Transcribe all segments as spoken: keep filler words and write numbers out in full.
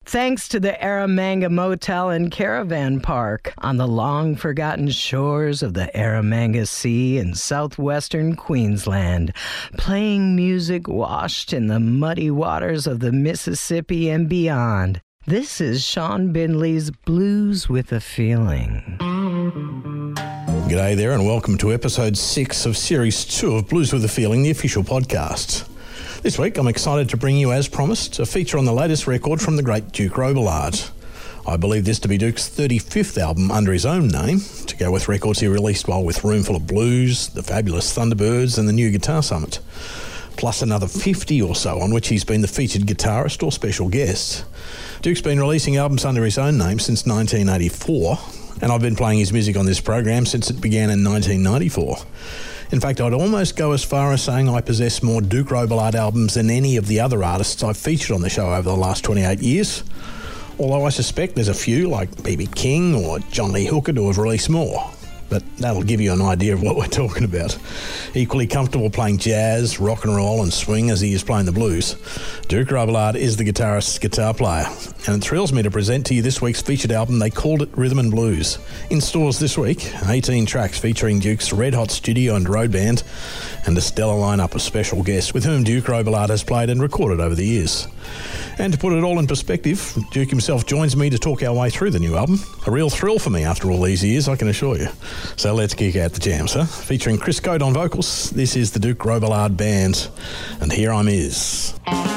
thanks to the Eromanga Motel and Caravan Park on the long-forgotten shores of the Eromanga Sea in southwestern Queensland, playing music washed in the muddy waters of the Mississippi and beyond. This is Sean Bindley's Blues with a Feeling. G'day there and welcome to episode six of series two of Blues with a Feeling, the official podcast. This week I'm excited to bring you, as promised, a feature on the latest record from the great Duke Robillard. I believe this to be Duke's thirty-fifth album under his own name, to go with records he released while with Roomful of Blues, the Fabulous Thunderbirds and the New Guitar Summit, plus another fifty or so on which he's been the featured guitarist or special guest. Duke's been releasing albums under his own name since nineteen eighty-four, and I've been playing his music on this program since it began in nineteen ninety-four. In fact, I'd almost go as far as saying I possess more Duke Robillard albums than any of the other artists I've featured on the show over the last twenty-eight years, although I suspect there's a few, like B B King or John Lee Hooker, who have released more. But that'll give you an idea of what we're talking about. Equally comfortable playing jazz, rock and roll and swing as he is playing the blues, Duke Robillard is the guitarist's guitar player. And it thrills me to present to you this week's featured album, They Called It Rhythm and Blues. In stores this week, eighteen tracks featuring Duke's Red Hot studio and road band, and a stellar lineup of special guests with whom Duke Robillard has played and recorded over the years. And to put it all in perspective, Duke himself joins me to talk our way through the new album. A real thrill for me after all these years, I can assure you. So let's kick out the jams, huh? Featuring Chris Coate on vocals, this is the Duke Robillard Band, and Here I'm Is.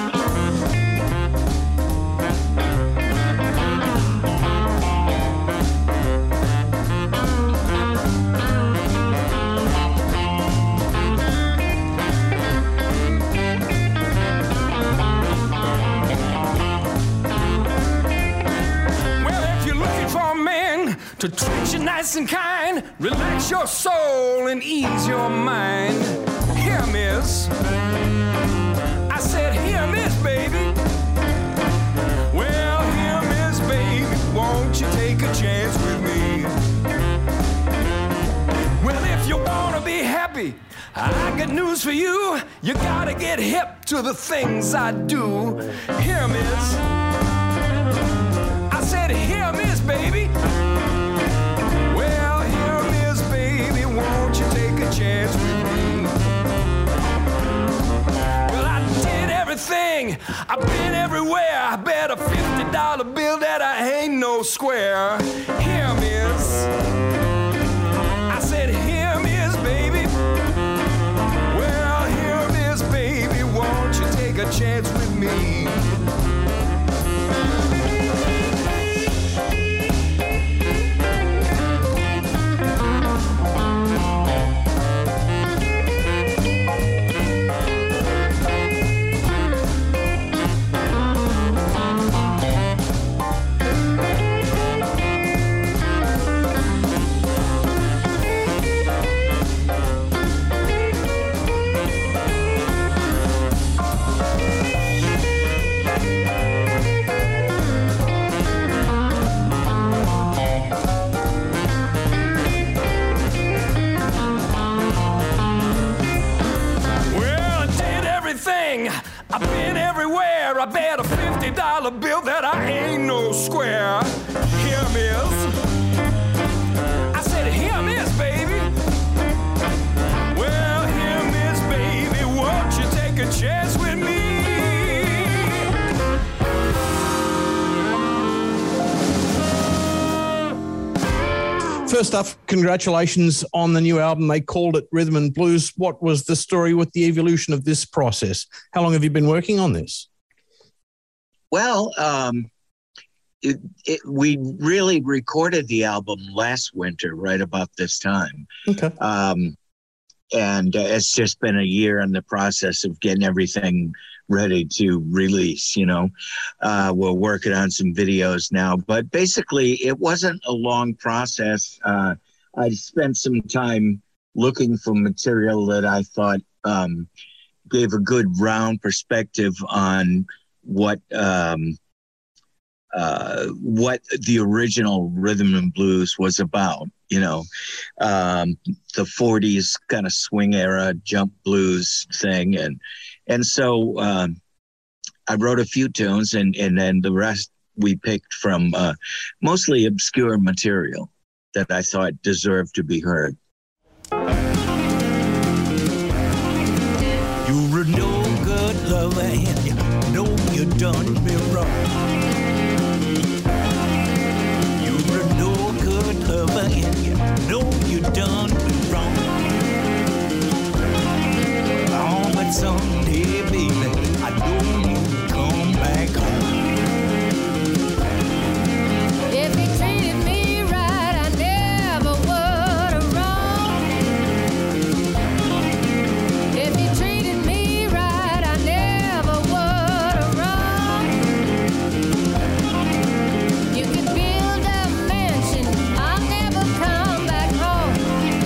To treat you nice and kind, relax your soul and ease your mind. Here, miss. I said, here, miss, baby. Well, here, miss, baby, won't you take a chance with me? Well, if you wanna be happy, I got news for you. You gotta get hip to the things I do. Here, miss. I said, here, miss, baby. Won't you take a chance with me? Well, I did everything. I've been everywhere. I bet a fifty dollar bill that I ain't no square. Here, miss. I said, here, miss, baby. Well, here, miss, baby, won't you take a chance with me? I've been everywhere. I bet a fifty dollar bill that I ain't no square. Here, miss. I said, here, miss, baby. Well, here, miss, baby, won't you take a chance with me? First up, congratulations on the new album. They Called It Rhythm and Blues. What was the story with the evolution of this process? How long have you been working on this? Well, um, it, it, we really recorded the album last winter, right about this time. Okay. Um, and uh, it's just been a year in the process of getting everything ready to release, you know. Uh, we're working on some videos now, but basically it wasn't a long process. Uh, I spent some time looking for material that I thought um, gave a good round perspective on what um, uh, what the original rhythm and blues was about, you know, um, the forties kind of swing era jump blues thing. And And so um, I wrote a few tunes, and, and then the rest we picked from uh, mostly obscure material that I thought deserved to be heard. You're a no good lover and you know you done me wrong. You're a no good lover and you know you done me wrong. Oh, but someday, baby, I know you'll come back home. If he treated me right, I never would have wronged. If he treated me right, I never would have wronged. You could build a mansion, I'll never come back home.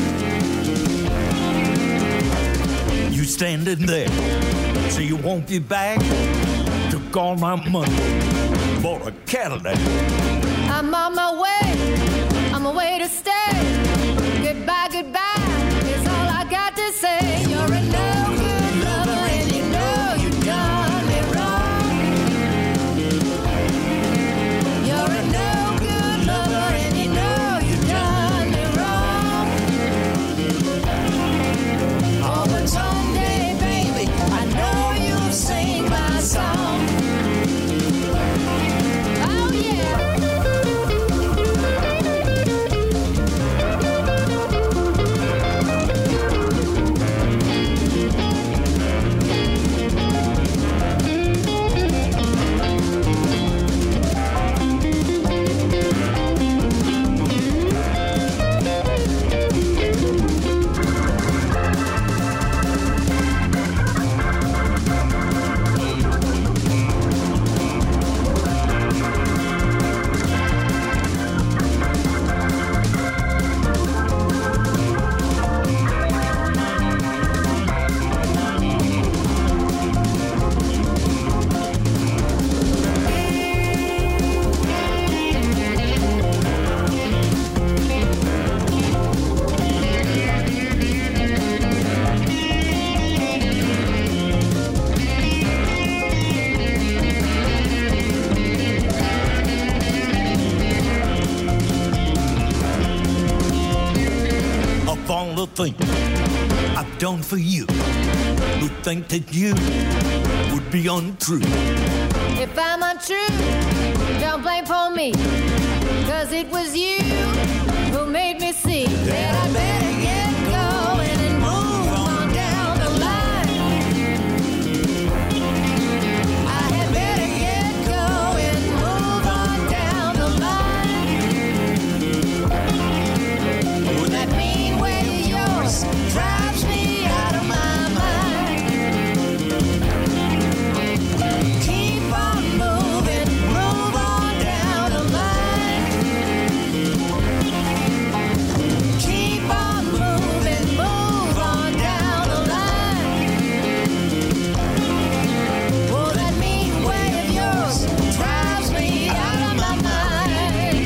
You standing there, so you won't be back. Took all my money, bought a Cadillac. I'm on my way, I'm away to stay. Goodbye, goodbye, is all I got to say. You're a no good lover and you know you done me wrong. You're a no good lover and you know you done me wrong. Oh, but someday, baby, I know you'll sing my song. Oh, yeah. Of all the things I've done for you, who think that you would be untrue. If I'm untrue, don't blame for me, 'cause it was you who made me see that I better get going and move on down the line. I had better get going, move on down the line. Oh, that mean way of yours drives me out of my mind. Keep on moving, move on down the line. Keep on moving, move on down the line. Oh, that mean way of yours drives me out of my mind.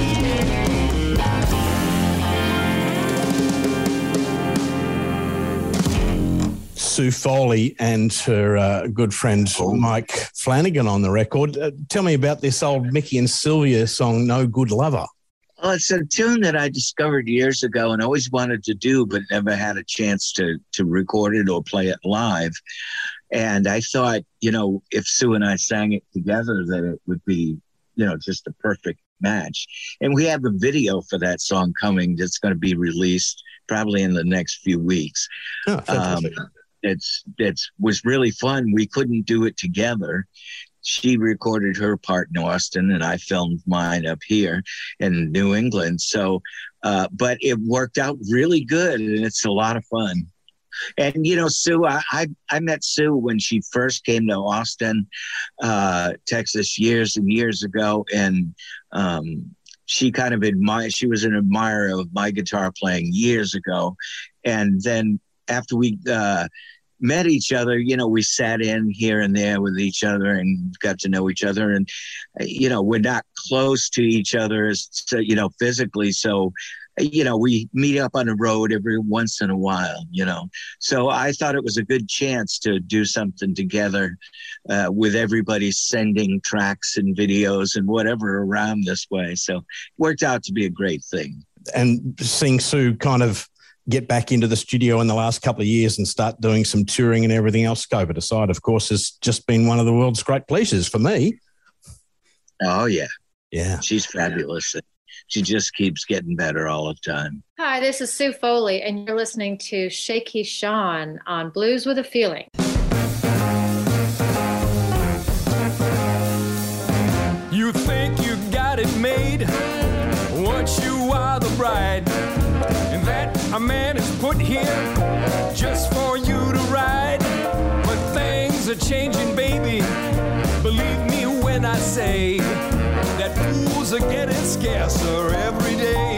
Sue Foley and her uh, good friend Mike Flanagan on the record. Uh, tell me about this old Mickey and Sylvia song, No Good Lover. Well, it's a tune that I discovered years ago and always wanted to do, but never had a chance to to record it or play it live. And I thought, you know, if Sue and I sang it together, that it would be, you know, just a perfect match. And we have a video for that song coming that's going to be released probably in the next few weeks. Oh, fantastic. Um, it's it's was really fun. We couldn't do it together. She recorded her part in Austin, and I filmed mine up here in New England. So, uh, but it worked out really good, and it's a lot of fun. And, you know, Sue, I, I, I met Sue when she first came to Austin, uh, Texas, years and years ago. And um, she kind of admired, she was an admirer of my guitar playing years ago. And then after we uh, met each other, you know, we sat in here and there with each other and got to know each other. And, you know, we're not close to each other, as, you know, physically. So you know, we meet up on the road every once in a while, you know. So I thought it was a good chance to do something together uh, with everybody sending tracks and videos and whatever around this way. So it worked out to be a great thing. And seeing Sue kind of get back into the studio in the last couple of years and start doing some touring and everything else, COVID aside, of course, has just been one of the world's great pleasures for me. Oh, yeah. Yeah. She's fabulous. She just keeps getting better all the time. Hi, this is Sue Foley, and you're listening to Shaky Sean on Blues with a Feeling. You think you got it made once you are the bride, and that a man is put here just for you to ride. But things are changing, baby. Believe me when I say that fools are getting scarcer every day.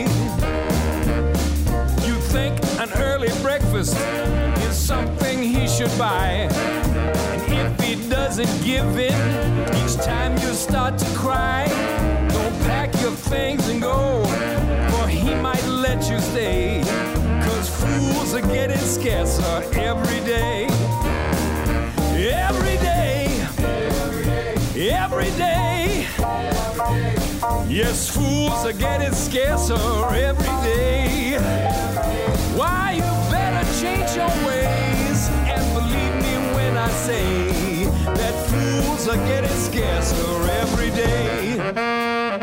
You think an early breakfast is something he should buy, and if he doesn't give in, each time you start to cry, don't pack your things and go, for he might let you stay, 'cause fools are getting scarcer every day. Every day, every day, yes, fools are getting scarcer every day. Why, you better change your ways, and believe me when I say that fools are getting scarcer every day.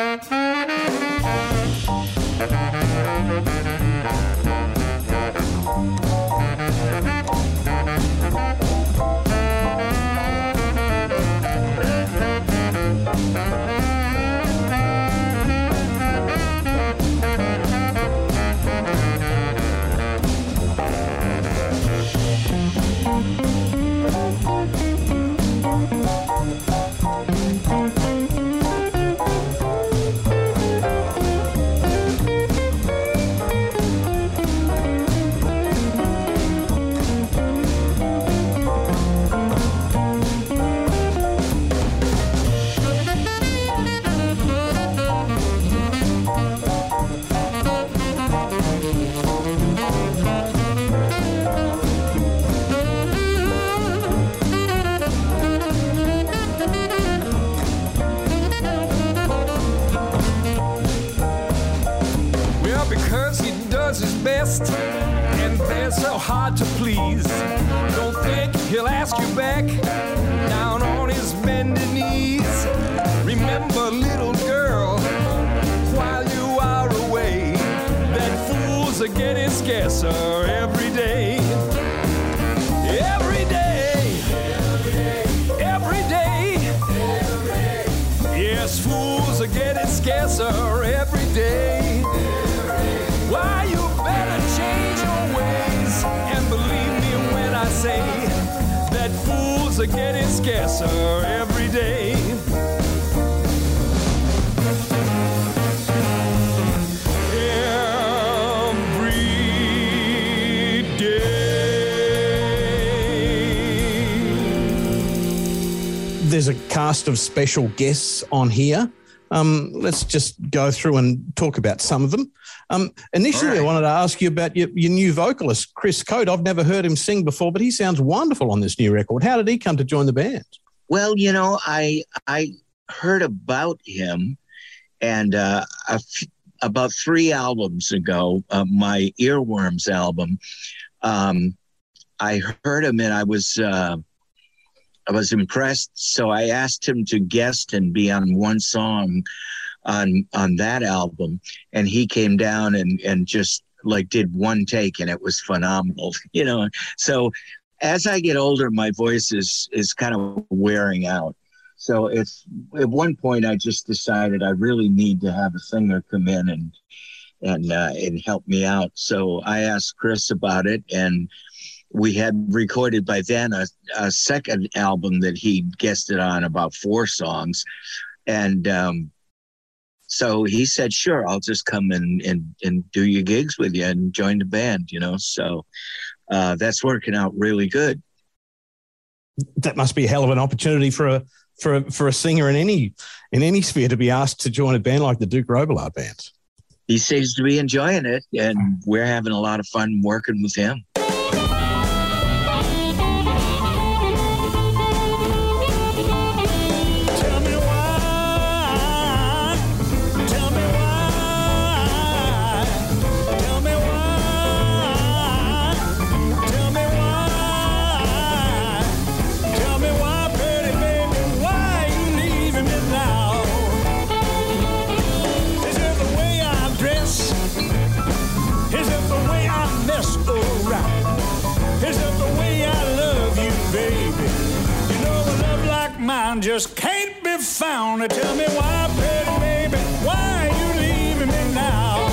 And they're so hard to please. Don't think he'll ask you back down on his bended knees. Remember, little girl, while you are away, that fools are getting scarcer every day. Every day, every day, yes, fools are getting scarcer every day. Why, you better change your ways, and believe me when I say that fools are getting scarcer every day. Every day. There's a cast of special guests on here. Um, let's just go through and talk about some of them. Um, initially, right. I wanted to ask you about your, your new vocalist, Chris Coate. I've never heard him sing before, but he sounds wonderful on this new record. How did he come to join the band? Well, you know, I I heard about him, and uh, a f- about three albums ago, uh, my Earworms album, um, I heard him, and I was uh, I was impressed. So I asked him to guest and be on one song on on that album, and he came down and and just like did one take, and it was phenomenal, you know. So as I get older, my voice is is kind of wearing out. So it's at one point I just decided I really need to have a singer come in and and uh, and help me out. So I asked Chris about it, and we had recorded by then a, a second album that he guested on, about four songs, and um, so he said, sure, I'll just come and, and, and do your gigs with you and join the band, you know. So uh, that's working out really good. That must be a hell of an opportunity for a for a, for a singer in any in any sphere to be asked to join a band like the Duke Robillard Band. he seems to be enjoying it, and we're having a lot of fun working with him. Just can't be found. Tell me why, pretty baby, why are you leaving me now?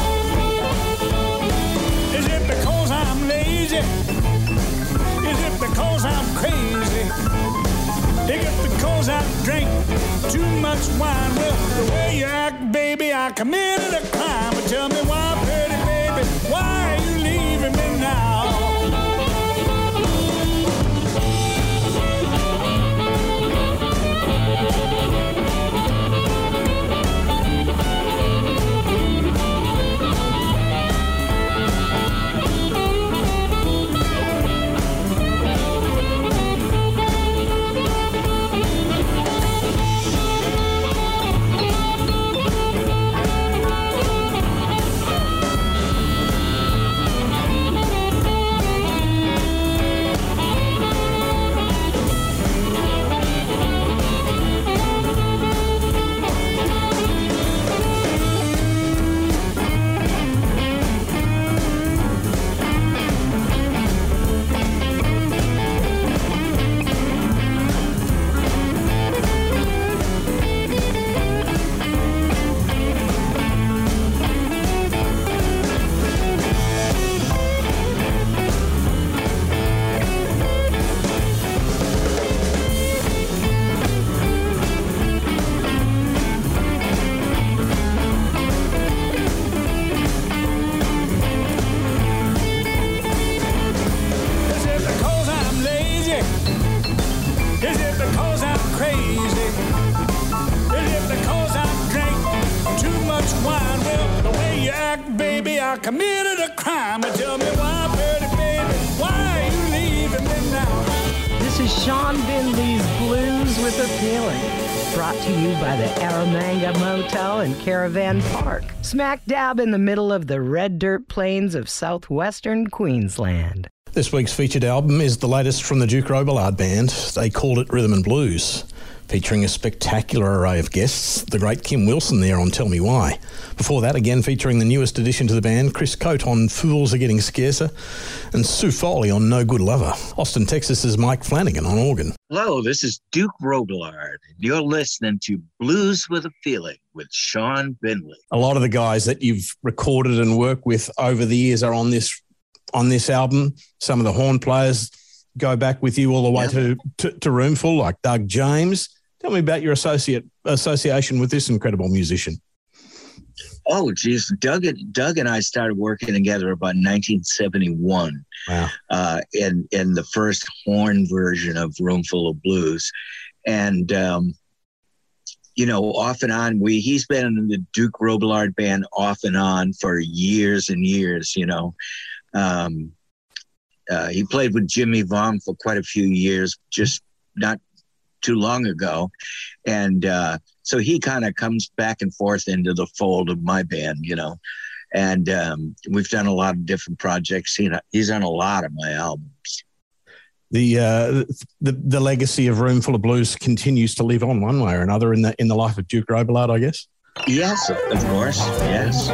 Is it because I'm lazy? Is it because I'm crazy? Is it because I drank too much wine? Well, the way you act, baby, I committed a crime. But tell me why, pretty baby, why are you leaving me now? I committed a crime. Tell me why, pretty baby, why are you leaving me now? This is Sean Bindley's Blues with a Feeling, brought to you by the Aramanga Motel in Caravan Park, smack dab in the middle of the red dirt plains of southwestern Queensland. This week's featured album is the latest from the Duke Robillard Band. They called it Rhythm and Blues, featuring a spectacular array of guests, the great Kim Wilson there on Tell Me Why. Before that, again featuring the newest addition to the band, Chris Coate on Fools Are Getting Scarcer, and Sue Foley on No Good Lover. Austin, Texas's Mike Flanagan on organ. Hello, this is Duke Robillard. You're listening to Blues with a Feeling with Sean Bindley. A lot of the guys that you've recorded and worked with over the years are on this on this album. Some of the horn players go back with you all the way yeah. to, to, to Roomful, like Doug James. Tell me about your associate association with this incredible musician. Oh, geez. Doug, Doug and I started working together about nineteen seventy-one. Wow. Uh, in, in the first horn version of Roomful of Blues. And, um, you know, off and on, we he's been in the Duke Robillard Band off and on for years and years, you know. Um, uh, he played with Jimmy Vaughn for quite a few years, just not too long ago. And uh, so he kind of comes back and forth into the fold of my band, you know. And um, we've done a lot of different projects. He, he's on a lot of my albums. The, uh, the the legacy of Roomful of Blues continues to live on one way or another in the in the life of Duke Robillard, I guess. Yes, of course. Yes.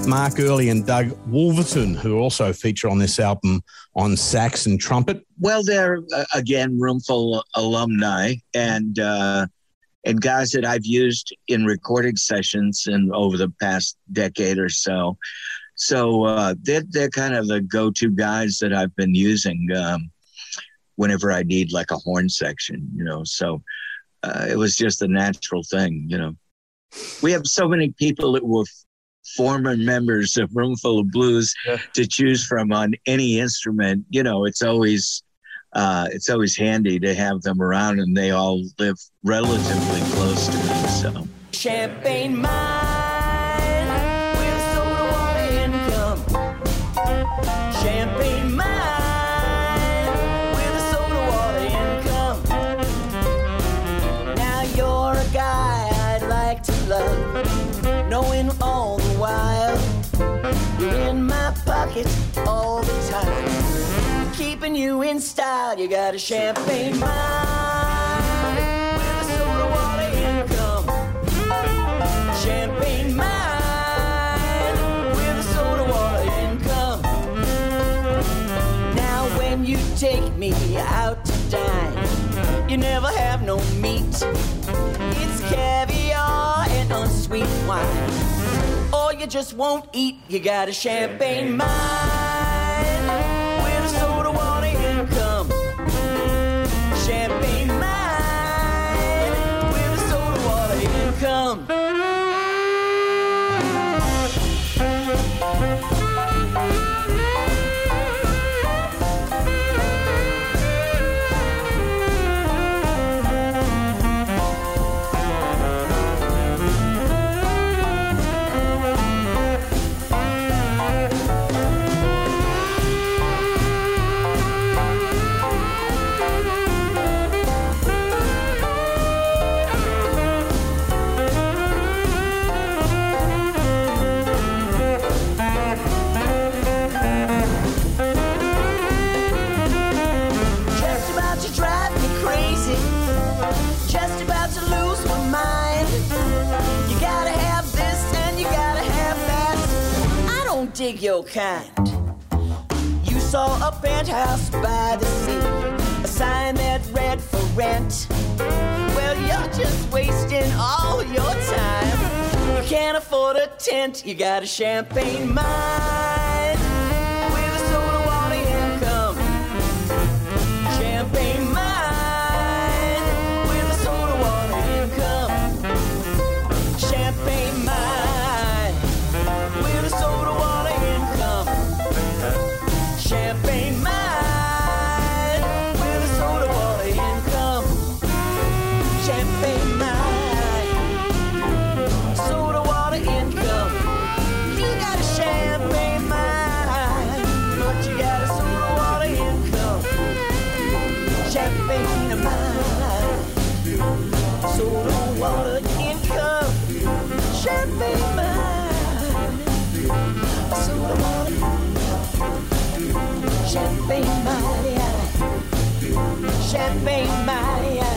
Mark Early and Doug Wolverton, who also feature on this album on sax and trumpet. Well, they're, uh, again, Roomful alumni and uh, and guys that I've used in recording sessions and over the past decade or so. So uh, they're, they're kind of the go-to guys that I've been using um, whenever I need like a horn section, you know. So uh, it was just a natural thing, you know. We have so many people that were former members of Roomful of Blues yeah. to choose from on any instrument. You know, it's always uh, it's always handy to have them around, and they all live relatively close to me. So Champagne mine with soda water income. Champagne mine with a soda water income. Now you're a guy I'd like to love, knowing all the while you're in my pocket all the time, keeping you in style. You got a champagne mind with a soda water income. Champagne mind with a soda water income. Now when you take me out to dine, you never have no meat. It's caviar and unsweet wine, or you just won't eat. You got a champagne mind with a soda water income. Champagne mind with a soda water income. Dig your kind. You saw a penthouse by the sea, a sign that read for rent. Well, you're just wasting all your time. You can't afford a tent. You got a champagne mind with a soda water income. Champagne mind with a soda water income. Champagne mind with a soda water. Champagne mine with a soda water income. Champagne mine, soda water income. You got a champagne mine, but you got a soda water income. Champagne mine, soda water income. Champagne mine, soda water income. Champagne Maria, Champagne Maria,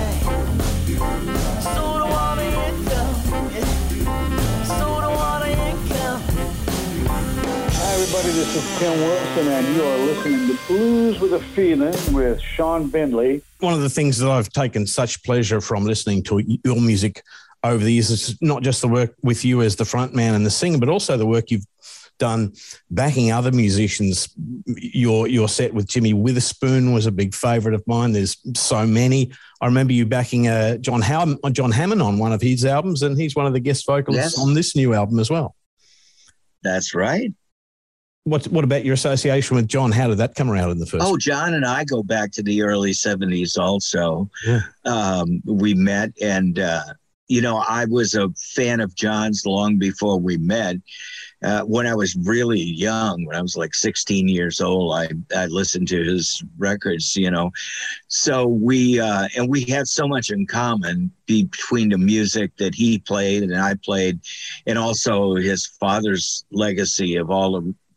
soda water income, soda water income. Hi everybody, this is Tim Wilson and you are listening to Blues with a Feeling with Sean Bendley. One of the things that I've taken such pleasure from listening to your music over the years is not just the work with you as the front man and the singer, but also the work you've done backing other musicians. Your your set with Jimmy Witherspoon was a big favourite of mine. There's so many. I remember you backing uh, John Ham- John Hammond on one of his albums, and he's one of the guest vocalists yes. on this new album as well. That's right. What what about your association with John? How did that come around in the first? Oh, John and I go back to the early seventies also. Yeah. Um, we met and, uh, you know, I was a fan of John's long before we met. Uh, when I was really young, when I was like sixteen years old, I, I listened to his records, you know. So we, uh, and we had so much in common between the music that he played and I played, and also his father's legacy of all the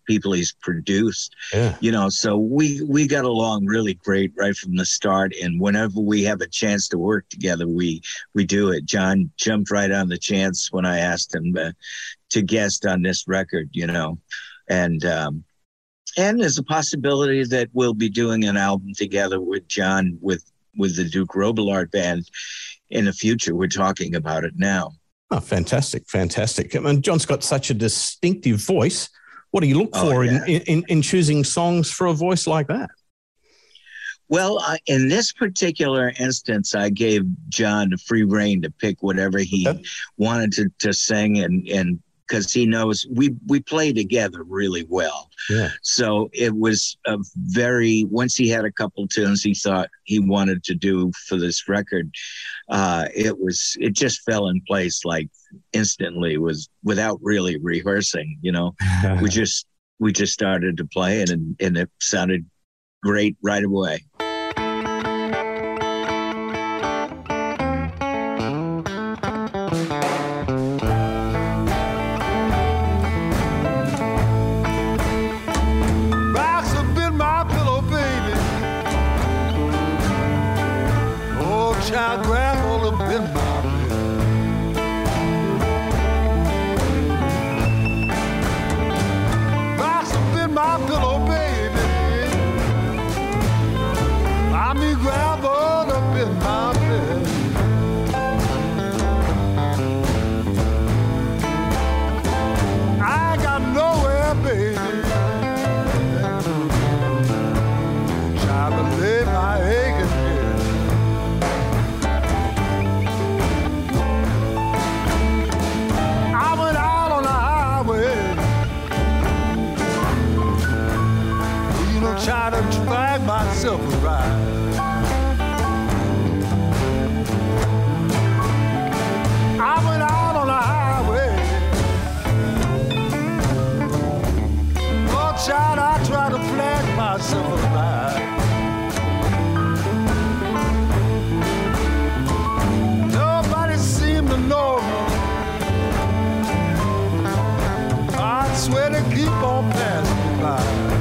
people he's produced. Yeah. You know, so we we got along really great right from the start. And whenever we have a chance to work together, we we do it. John jumped right on the chance when I asked him uh, to guest on this record, you know. And um, and there's a possibility that we'll be doing an album together with John with with the Duke Robillard Band in the future. We're talking about it now. Oh, fantastic, fantastic. I mean, John's got such a distinctive voice. What do you look for oh, yeah. in, in, in choosing songs for a voice like that? Well, uh, in this particular instance, I gave John free rein to pick whatever he okay. wanted to, to sing, and and because he knows we we play together really well. Yeah. So it was a very, once he had a couple tunes he thought he wanted to do for this record, uh, it was it just fell in place like instantly, was without really rehearsing. You know, we just we just started to play, and and it sounded great right away. Child, grab all up in my bed. Rocks up in my pillow, baby. I mean, grab all up in my bed. I ain't got nowhere, baby. Trying to lay my aching head. Trying to drag myself a ride. I went out on the highway. Oh, child, I tried to flag myself a ride. Nobody seemed to know me. I swear they keep on passing me by.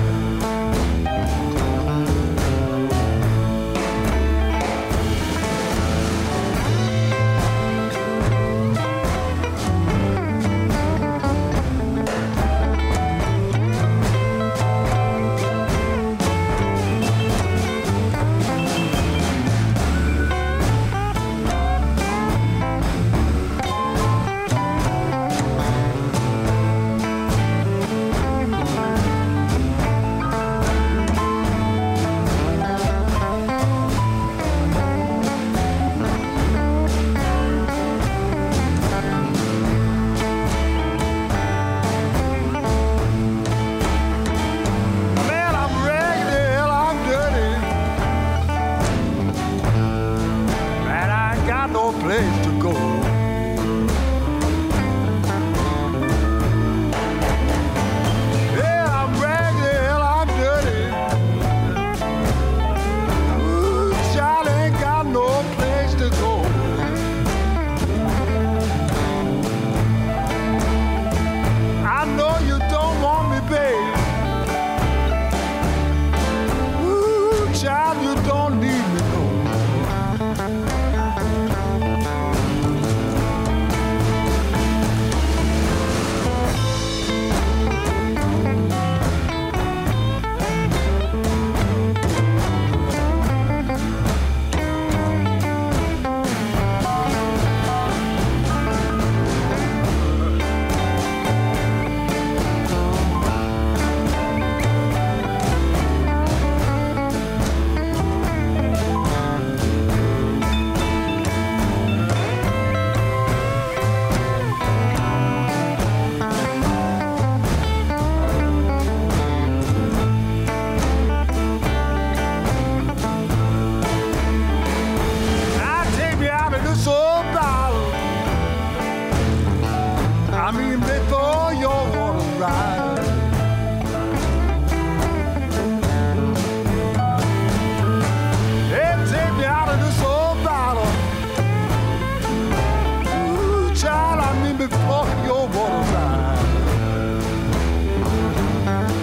before your water ride.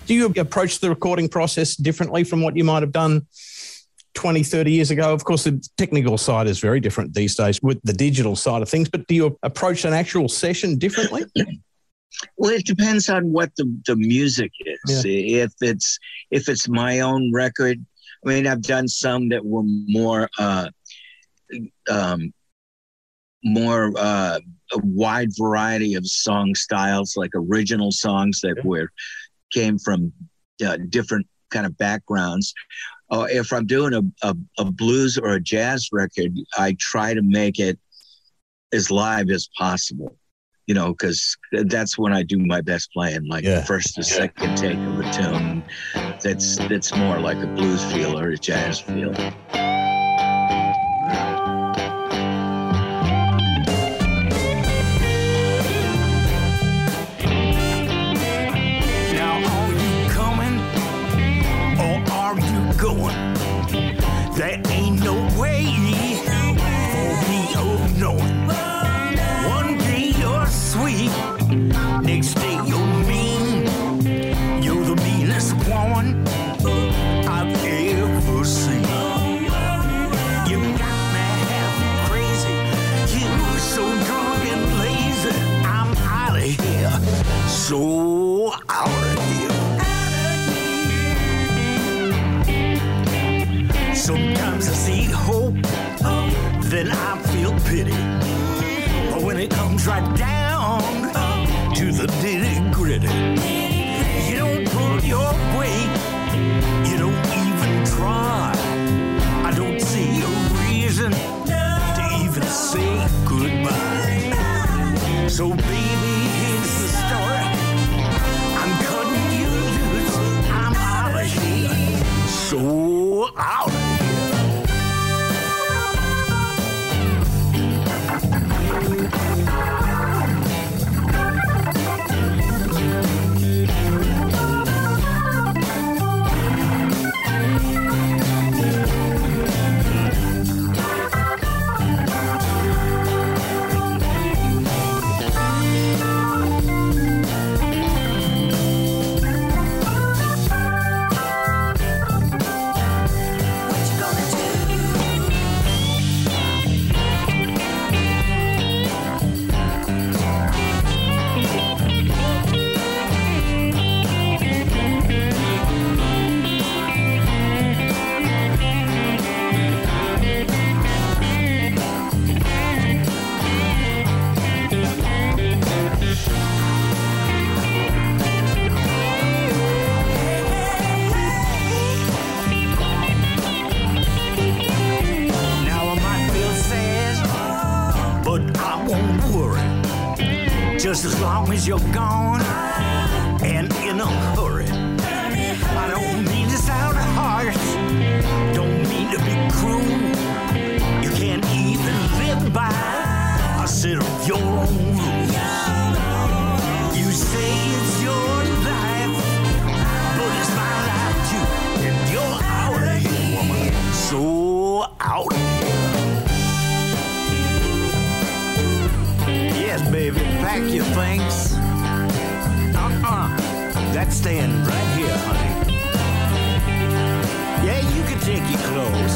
Do you approach the recording process differently from what you might have done twenty, thirty years ago? Of course, the technical side is very different these days with the digital side of things, but do you approach an actual session differently? Well, it depends on what the, the music is. Yeah. If it's if it's my own record, I mean, I've done some that were more uh, um, more uh, a wide variety of song styles, like original songs that yeah. were came from uh, different kind of backgrounds. Uh, if I'm doing a, a, a blues or a jazz record, I try to make it as live as possible, you know, because that's when I do my best playing, like yeah. the first or second take of a tune. That's, that's more like a blues feel or a jazz feel. There ain't no way for me of knowing. One day you're sweet, next day you're mean. You're the meanest woman I've ever seen. You got me half crazy. You're so drunk and lazy. I'm out of here, so out of here. Sometimes I see hope, then I feel pity. But when it comes right down to the nitty gritty, you don't pull your weight, you don't even try. I don't see a reason to even say goodbye. So baby, here's the story. I'm cutting you loose, I'm out of here, so out of here. Just as long as you're gone and in a hurry. I don't mean to sound harsh, don't mean to be cruel. You can't even live by a set of your own rules. You say it's your life, but it's my life too. And you're out of here, woman, so out of here. Yes, baby, pack your things. Uh-uh. That's staying right here, honey. Yeah, you can take your clothes.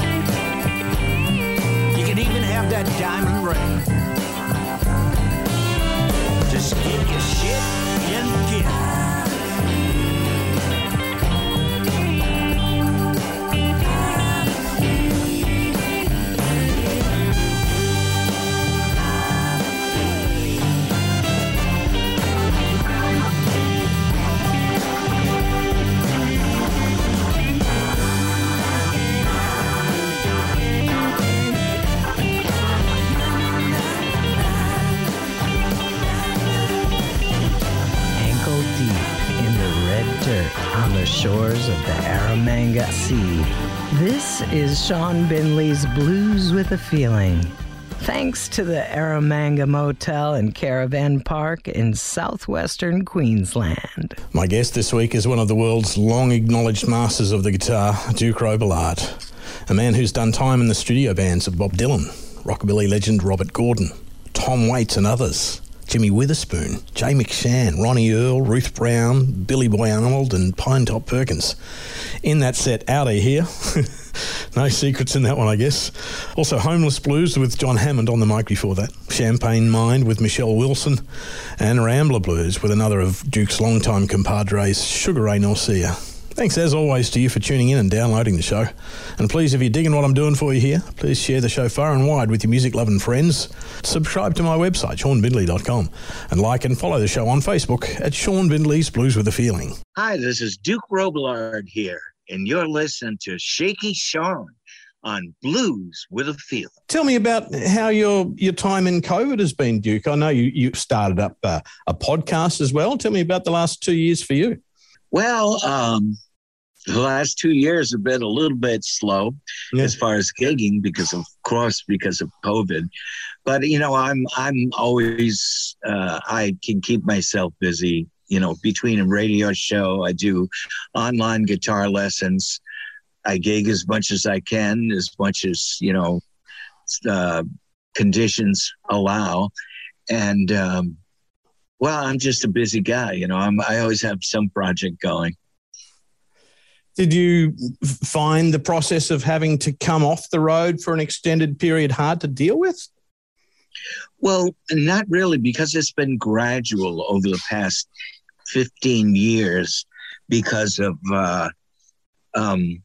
You can even have that diamond ring. Just get your shit and get it. On the shores of the Aramanga Sea. This is Sean Binley's Blues with a Feeling. Thanks to the Aramanga Motel and Caravan Park in southwestern Queensland. My guest this week is one of the world's long-acknowledged masters of the guitar, Duke Robillard, a man who's done time in the studio bands of Bob Dylan, rockabilly legend Robert Gordon, Tom Waits and others. Jimmy Witherspoon, Jay McShann, Ronnie Earl, Ruth Brown, Billy Boy Arnold and Pine Top Perkins. In that set, Out of Here. No secrets in that one, I guess. Also, Homeless Blues with John Hammond on the mic before that. Champagne Mind with Michelle Wilson. And Rambler Blues with another of Duke's longtime compadres, Sugar Ray Norcia. Thanks, as always, to you for tuning in and downloading the show. And please, if you're digging what I'm doing for you here, please share the show far and wide with your music-loving friends. Subscribe to my website, sean bindley dot com, and like and follow the show on Facebook at Sean Bindley's Blues with a Feeling. Hi, this is Duke Robillard here, and you're listening to Shaky Sean on Blues with a Feeling. Tell me about how your your time in COVID has been, Duke. I know you, you started up uh, a podcast as well. Tell me about the last two years for you. Well, um, the last two years have been a little bit slow yeah. as far as gigging because, of course, because of COVID. But, you know, I'm I'm always, uh, I can keep myself busy, you know, between a radio show. I do online guitar lessons. I gig as much as I can, as much as, you know, uh, conditions allow. And, um, well, I'm just a busy guy, you know, I'm, I always have some project going. Did you find the process of having to come off the road for an extended period hard to deal with? Well, not really, because it's been gradual over the past fifteen years because of uh, um,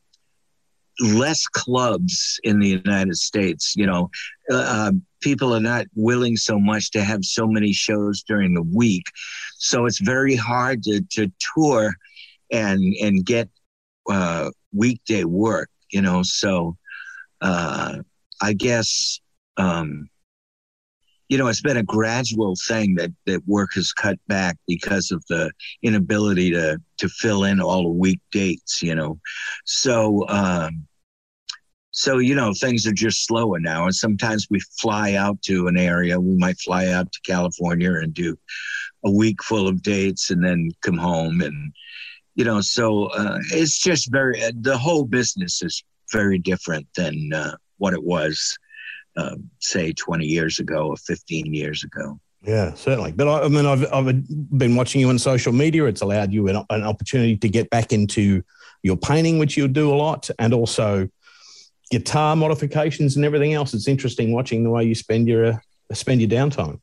less clubs in the United States. You know, uh, people are not willing so much to have so many shows during the week. So it's very hard to, to tour and, and get uh, weekday work, you know. So uh, I guess, um, you know, it's been a gradual thing that, that work has cut back because of the inability to, to fill in all the week dates, you know. So, um, so, you know, things are just slower now. And sometimes we fly out to an area. We might fly out to California and do a week full of dates and then come home. And, you know, so uh, it's just very, uh, the whole business is very different than uh, what it was, uh, say, twenty years ago or fifteen years ago. Yeah, certainly. But I, I mean, I've, I've been watching you on social media. It's allowed you an, an opportunity to get back into your painting, which you do a lot, and also guitar modifications and everything else. It's interesting watching the way you spend your uh, spend your downtime.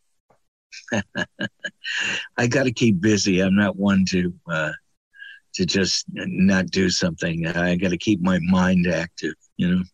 I got to keep busy. I'm not one to uh, to just not do something. I got to keep my mind active, you know.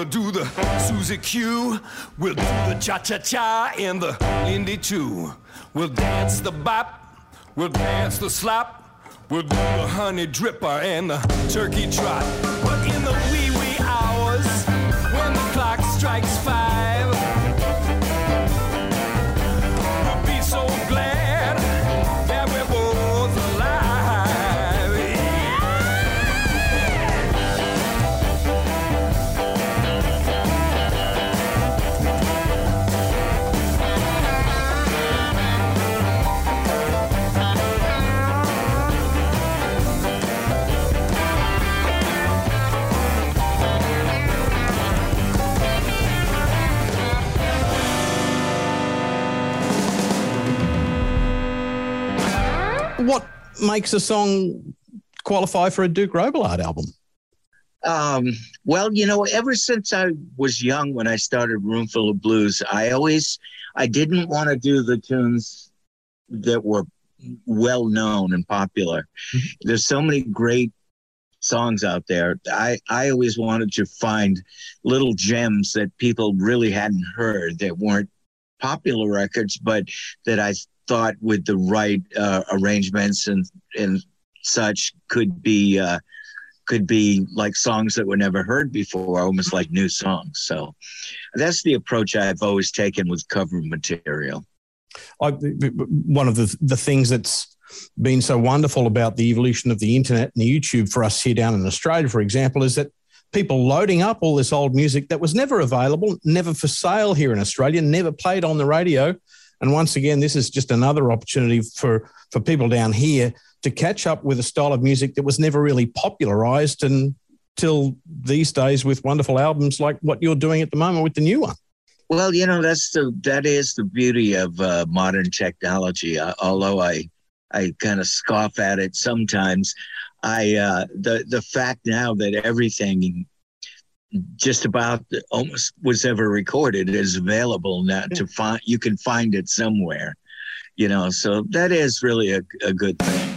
Susie Q, we'll do the cha-cha-cha and the Lindy too. We'll dance the bop, we'll dance the slop, we'll do the honey dripper and the turkey trot. But in the wee wee hours, when the clock strikes five, we'll be so glad that we're both alive. What makes a song qualify for a Duke Robillard album? Um, well, you know, ever since I was young, when I started Roomful of Blues, I always, I didn't want to do the tunes that were well known and popular. Mm-hmm. There's so many great songs out there. I, I always wanted to find little gems that people really hadn't heard, that weren't popular records, but that I thought with the right uh, arrangements and and such could be uh, could be like songs that were never heard before, almost like new songs. So that's the approach I've always taken with cover material. I, one of the the things that's been so wonderful about the evolution of the internet and the YouTube for us here down in Australia, for example, is that people loading up all this old music that was never available, never for sale here in Australia, never played on the radio. And once again, this is just another opportunity for, for people down here to catch up with a style of music that was never really popularized until these days with wonderful albums like what you're doing at the moment with the new one. Well, you know, that's the that is the beauty of uh, modern technology. Uh, although I I kind of scoff at it sometimes, I uh, the the fact now that everything just about almost was ever recorded is available now to find. You can find it somewhere, you know, so that is really a, a good thing.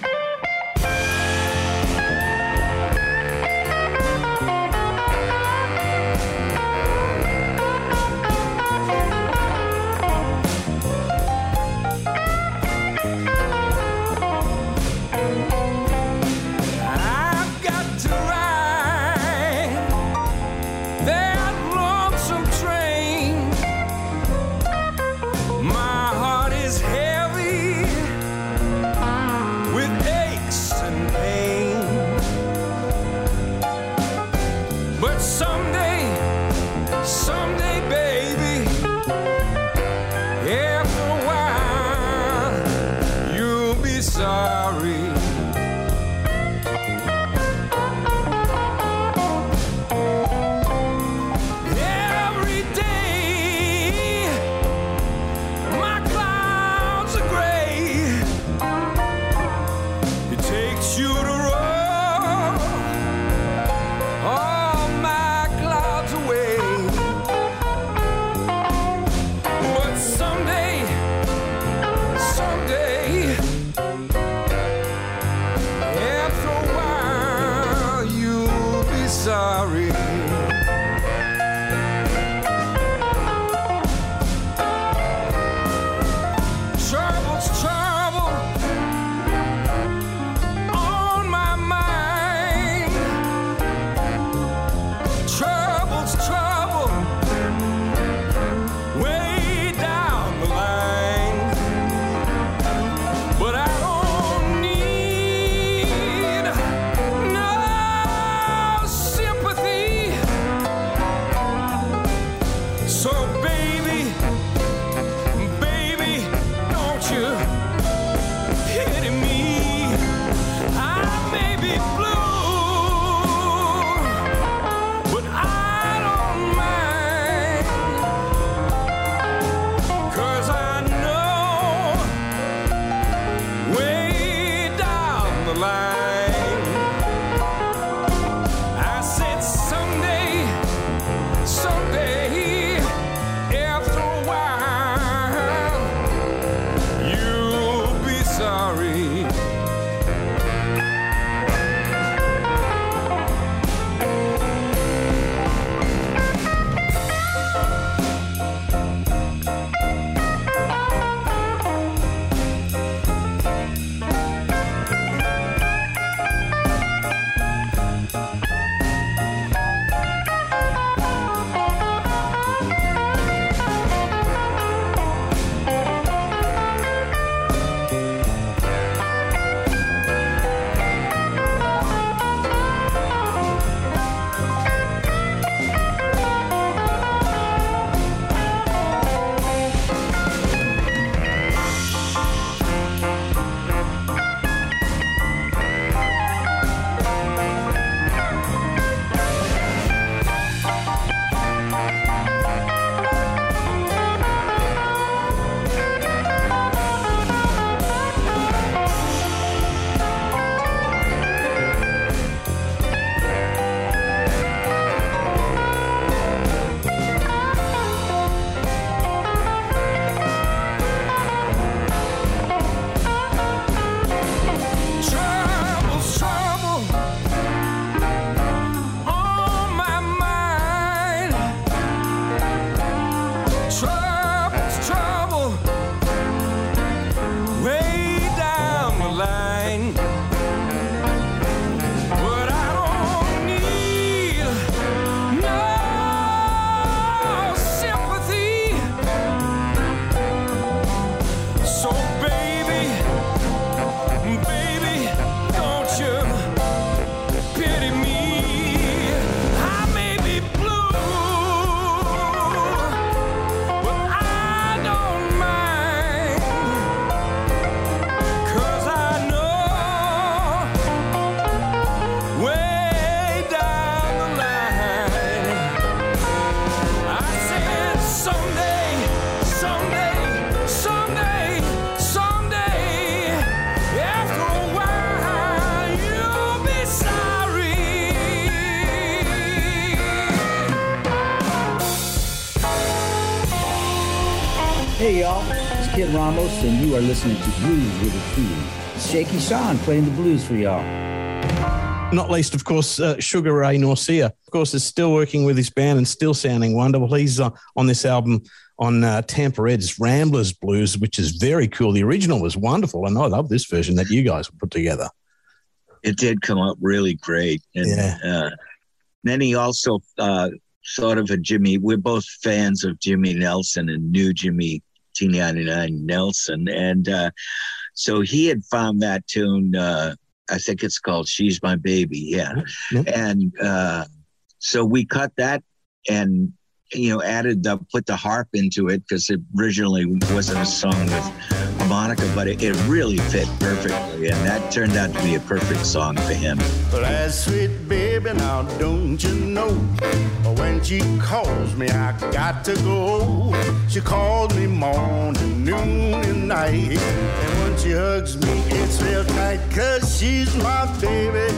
Kid Ramos, and you are listening to Blues with a Feeling. Shaky Sean playing the blues for y'all. Not least, of course, uh, Sugar Ray Norcia, of course, is still working with his band and still sounding wonderful. He's uh, on this album on uh, Tampa Red's Ramblers Blues, which is very cool. The original was wonderful, and I love this version that you guys put together. It did come out really great. And yeah. uh, then he also uh, sort of a Jimmy, we're both fans of Jimmy Nelson and knew Jimmy T ninety-nine Nelson. And uh, so he had found that tune, uh, I think it's called She's My Baby. Yeah. Mm-hmm. And uh, so we cut that and, you know, added the, put the harp into it because it originally wasn't a song with harmonica, but it, it really fit perfectly. And that turned out to be a perfect song for him. Well, that sweet baby, now don't you know, when she calls me, I got to go. She calls me morning, noon, and night. And when she hugs me, it's real tight, cause she's my baby.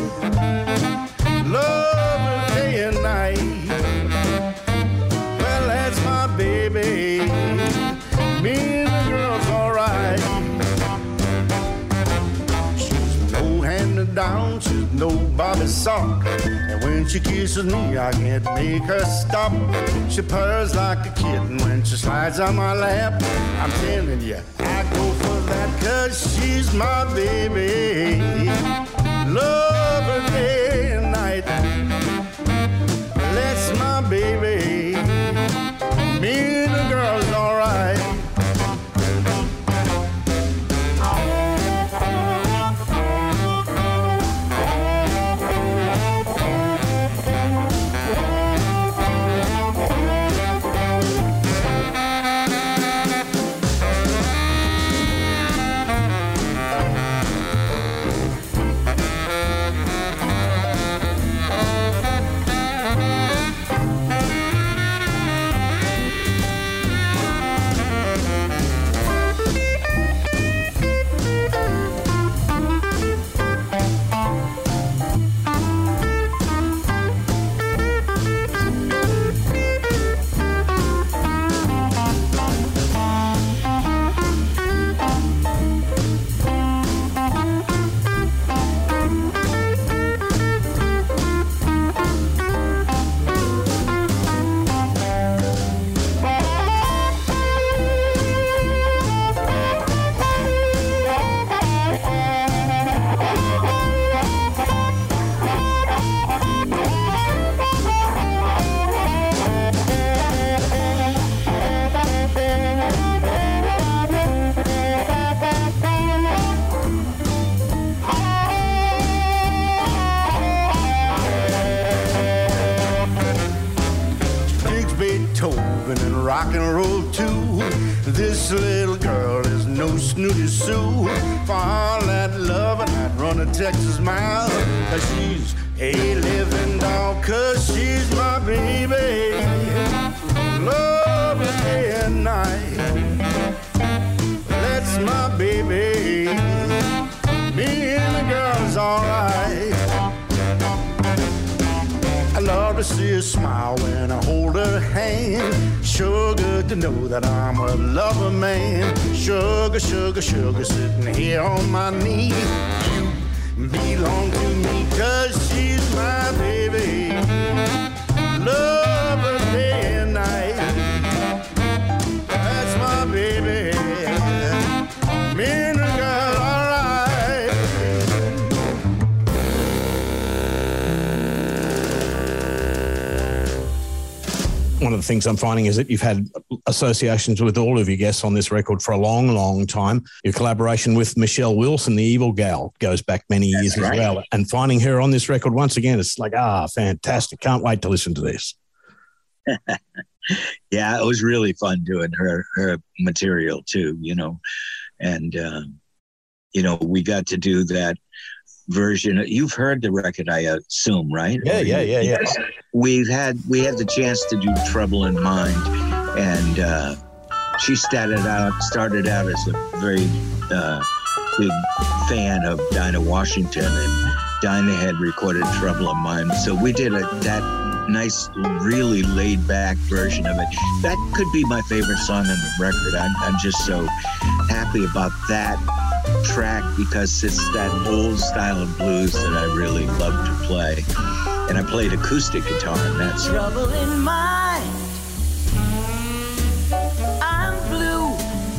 Love her day and night. Well, that's my baby. Me and the girl's alright. She's no hand down, she's no Bobby sock. And when she kisses me, I can't make her stop. She purrs like a kitten when she slides on my lap. I'm telling you, I go for that, cause she's my baby. Love her day and night. That's my baby. Me and the girl's alright. Rock and roll too. This little girl is no Snooty Sue. For all that love, and I'd run a Texas mile. Cause she's a living dog, cause she's my baby. Love her day and night. That's my baby. Me and the girl's alright. I love to see her smile when I hold her hand. Sure good to know that I'm a lover man. Sugar, sugar, sugar, sitting here on my knee. You belong to me, cause she's my baby. Love her day and night. That's my baby. Me and the girl, alright. One of the things I'm finding is that you've had associations with all of your guests on this record for a long, long time. Your collaboration with Michelle Wilson, the Evil Gal, goes back many That's years right. as well. And finding her on this record once again, it's like, ah, fantastic. Can't wait to listen to this. Yeah, it was really fun doing her, her material too, you know. And, uh, you know, we got to do that version. You've heard the record, I assume, right? Yeah, yeah, yeah, yeah. We've had we had the chance to do Trouble in Mind, and uh, she started out started out as a very uh, big fan of Dinah Washington, and Dinah had recorded Trouble in Mind, so we did a, that nice, really laid back version of it. That could be my favorite song on the record. I'm, I'm just so happy about that track because it's that old style of blues that I really love to play. And I played acoustic guitar, and that's trouble in mind. I'm blue,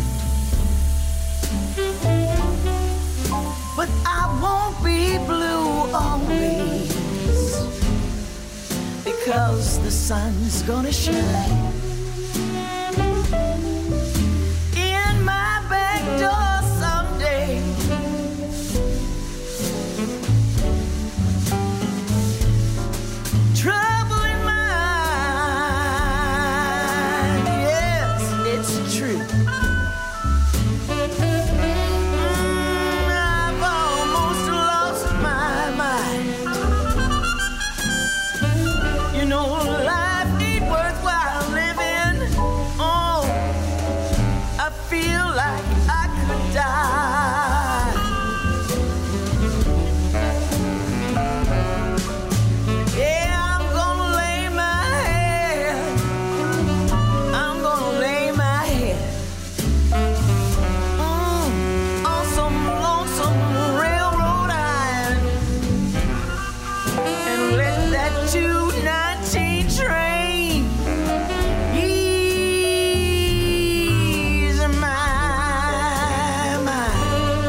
but I won't be blue always, because the sun's gonna shine in my back door someday. Trouble in mind, yes, it's true. Mm, I've almost lost my mind. You know, life ain't worthwhile living. Oh, I feel like I could die. Yeah, I'm gonna lay my head. I'm gonna lay my head mm, on some lonesome railroad island and let that two nineteen train ease my mind.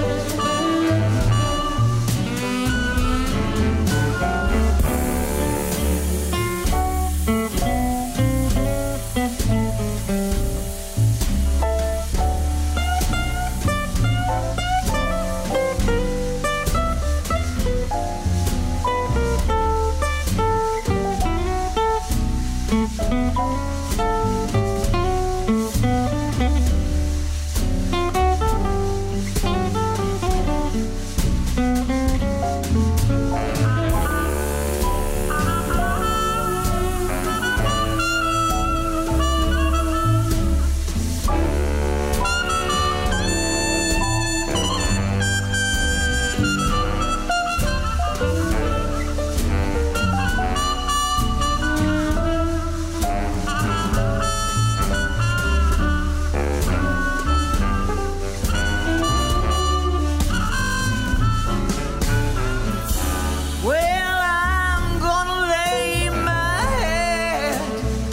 Well, I'm gonna lay my head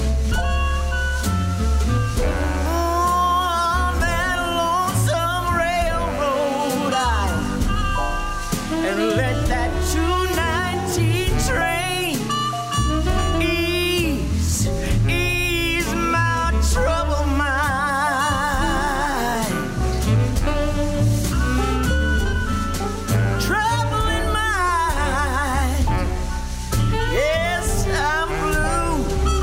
on that lonesome railroad island and let that two nineteen train ease, ease my troubled mind. Trouble in mind. Yes, I'm blue,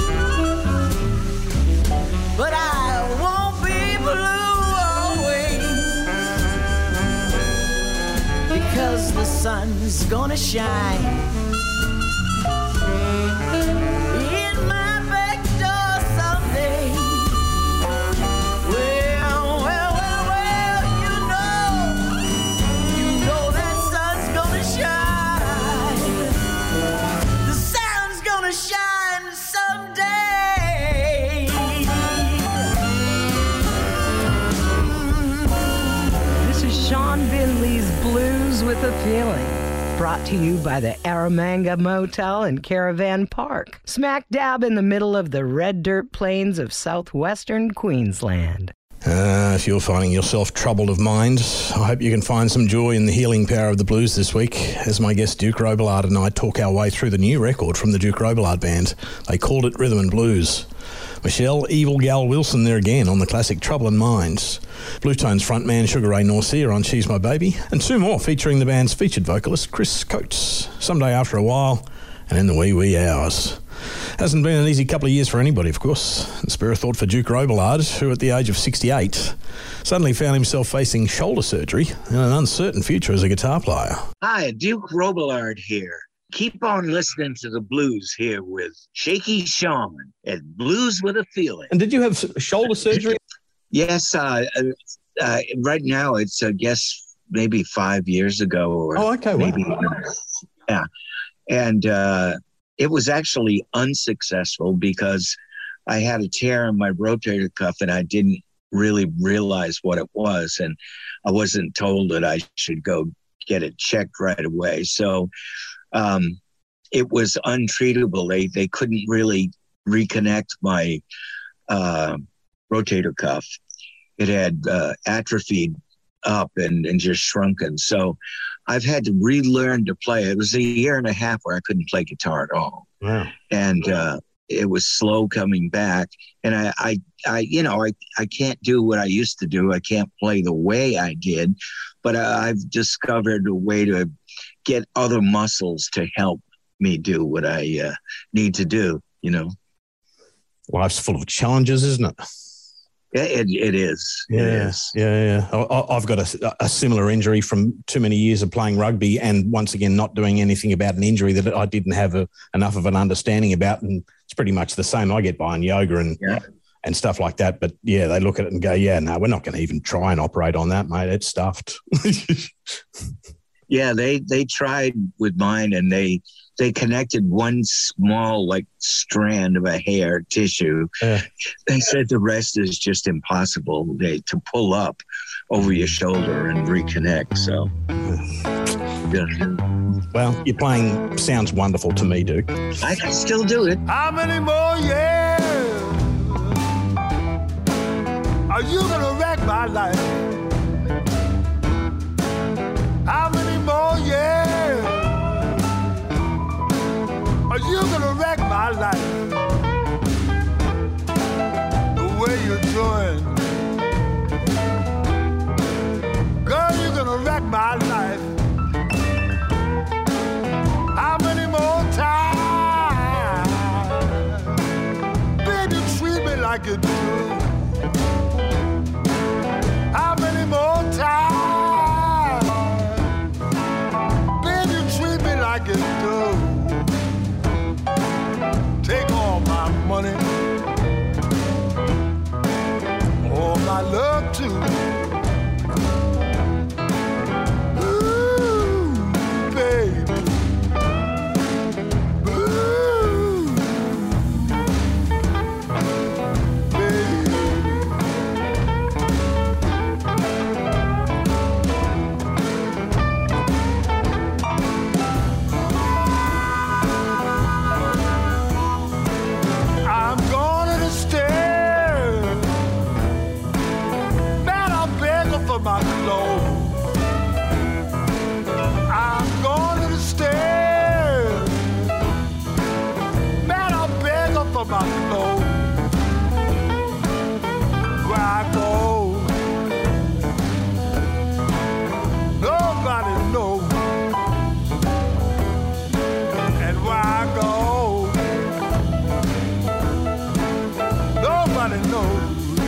but I won't be blue always, because the sun's gonna shine in my back door someday. Well, well, well, well, you know, you know that sun's gonna shine. The sun's gonna shine someday. This is Sean Binley's Blues with a Feeling, brought to you by the Aramanga Motel in Caravan Park, smack dab in the middle of the red dirt plains of southwestern Queensland. Uh, if you're finding yourself troubled of mind, I hope you can find some joy in the healing power of the blues this week, as my guest Duke Robillard and I talk our way through the new record from the Duke Robillard Band. They called it Rhythm and Blues. Michelle Evil Gal Wilson there again on the classic Trouble in Minds. Blue Tones frontman Sugar Ray Norcia on She's My Baby, and two more featuring the band's featured vocalist Chris Coates, Someday After a While and In the Wee Wee Hours. Hasn't been an easy couple of years for anybody, of course. And spare a thought for Duke Robillard, who at the age of sixty-eight suddenly found himself facing shoulder surgery and an uncertain future as a guitar player. Hi, Duke Robillard here. Keep on listening to the blues here with Shaky Sean at Blues with a Feeling. And did you have shoulder surgery? Yes, uh, uh, right now it's, I guess, maybe five years ago. Or oh, okay. Maybe, wow. Yeah. And uh, it was actually unsuccessful because I had a tear in my rotator cuff and I didn't really realize what it was. And I wasn't told that I should go get it checked right away. So um, it was untreatable. They, they couldn't really reconnect my uh, rotator cuff. It had uh, atrophied up and, and just shrunken. So I've had to relearn to play. It was a year and a half where I couldn't play guitar at all. Wow. And uh, it was slow coming back. And I, I, I, you know, I, I can't do what I used to do. I can't play the way I did, but I, I've discovered a way to get other muscles to help me do what I uh, need to do, you know. Life's full of challenges, isn't it? It, it is. Yeah, it is. yeah, yeah. I, I've got a, a similar injury from too many years of playing rugby, and once again, not doing anything about an injury that I didn't have a, enough of an understanding about. And it's pretty much the same I get by in yoga and yeah. and stuff like that. But yeah, they look at it and go, "Yeah, no, we're not going to even try and operate on that, mate. It's stuffed." Yeah, they they tried with mine, and they they connected one small like strand of a hair tissue. Yeah. They said the rest is just impossible they, to pull up over your shoulder and reconnect. So, yeah. Well, your playing sounds wonderful to me, Duke. I can still do it. How many more years are you gonna wreck my life? How many more years are you gonna wreck my life? The way you're doing, girl, you're gonna wreck my life. How many more times, baby, treat me like you do? How many more times, baby, treat me like you do? Take all my money, all my love too. Ooh, baby. Ooh, baby. I'm going to the stairs, man, I'm begging for my clothes. I'm going to the stairs, man, I'm begging for my clothes. Where I go, nobody knows. And where I go, nobody knows.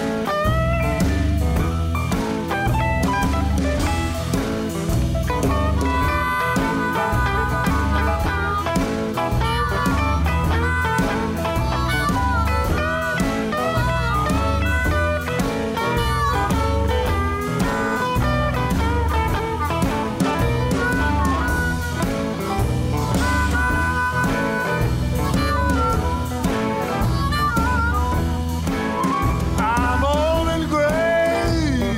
I'm old and gray,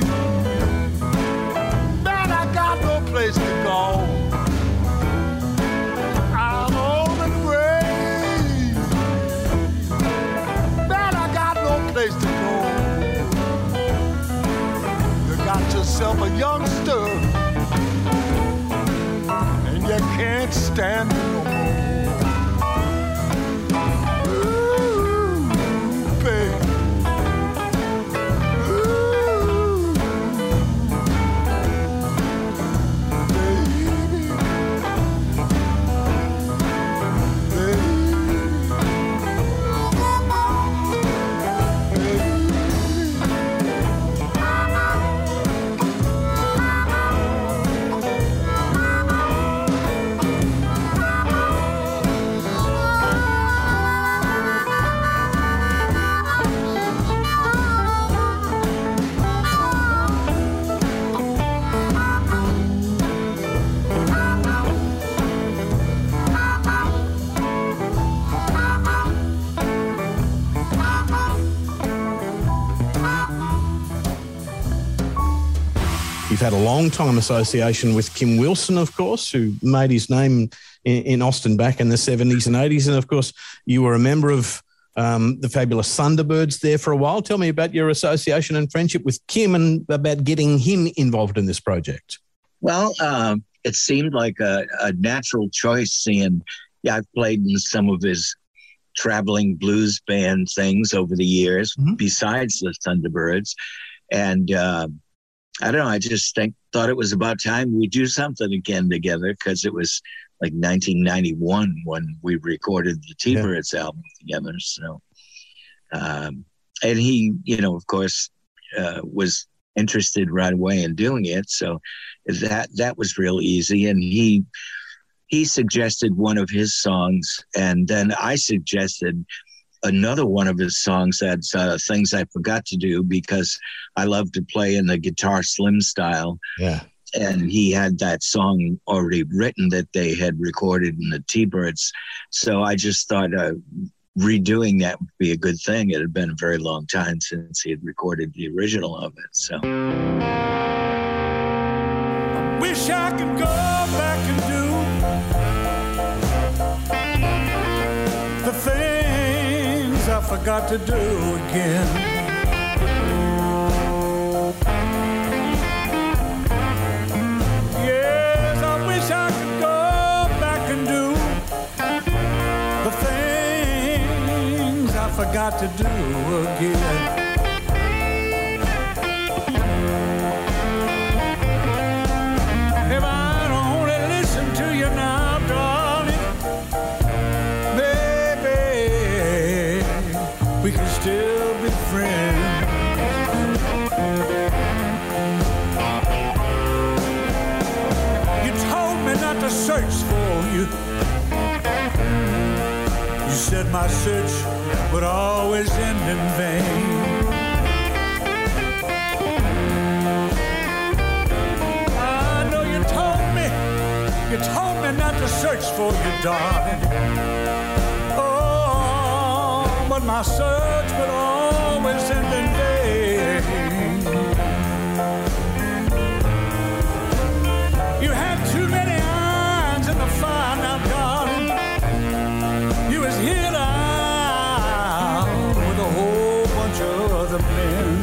man, I got no place to go. I'm old and gray, man, I got no place to go. You got yourself a youngster, and you can't stand it no more. Ooh, baby. you've had a long-time association with Kim Wilson, of course, who made his name in, in Austin back in the seventies and eighties. And, of course, you were a member of um, the fabulous Thunderbirds there for a while. Tell me about your association and friendship with Kim and about getting him involved in this project. Well, um, it seemed like a, a natural choice, seeing yeah, I've played in some of his traveling blues band things over the years, mm-hmm. besides the Thunderbirds. And uh, I don't know, I just think, thought it was about time we do something again together, because it was like nineteen ninety-one when we recorded the T-Birds yeah. album together. So, um, and he, you know, of course, uh, was interested right away in doing it. So that that was real easy. And he he suggested one of his songs, and then I suggested another one of his songs. That's uh, Things I Forgot to Do, because I love to play in the guitar slim style. Yeah. And he had that song already written that they had recorded in the T-Birds. So I just thought uh, redoing that would be a good thing. It had been a very long time since he had recorded the original of it. So I wish I could go back and do the things I forgot to do again. Forgot to do again. If I'd only listen to you now, darling, baby, we can still be friends. You told me not to search for you. You said my search would always end in vain. I know you told me, you told me not to search for you, darling. Oh, but my search would always end in vain. You had too many irons in the fire now, darling. You was here to other men.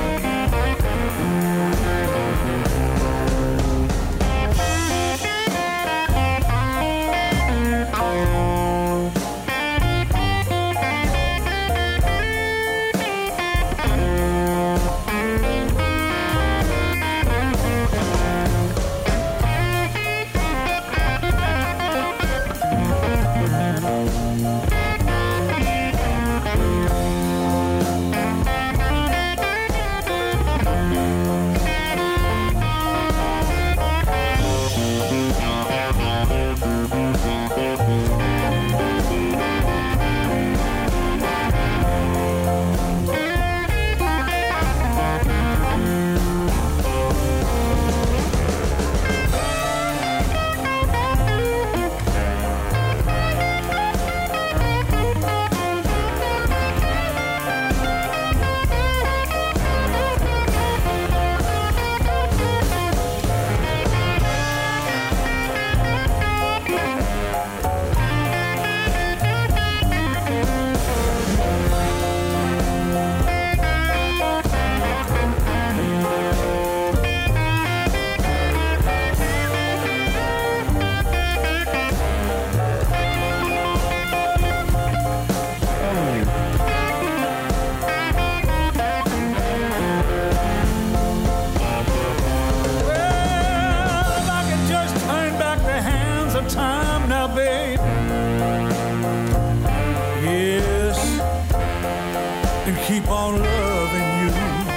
Keep on loving you.